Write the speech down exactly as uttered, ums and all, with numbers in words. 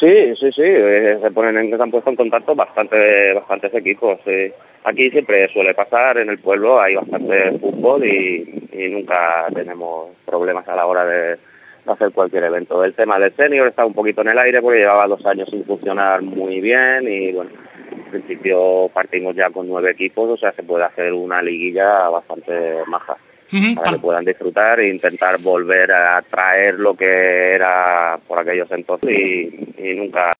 Sí, sí, sí, eh, se ponen en, se han puesto en contacto bastante, bastantes equipos. Sí. Aquí siempre suele pasar, en el pueblo hay bastante fútbol y, y nunca tenemos problemas a la hora de hacer cualquier evento. El tema del senior está un poquito en el aire porque llevaba dos años sin funcionar muy bien y bueno, en principio partimos ya con nueve equipos, o sea, se puede hacer una liguilla bastante maja. Uh-huh. Para que puedan disfrutar e intentar volver a traer lo que era por aquellos entonces y, y nunca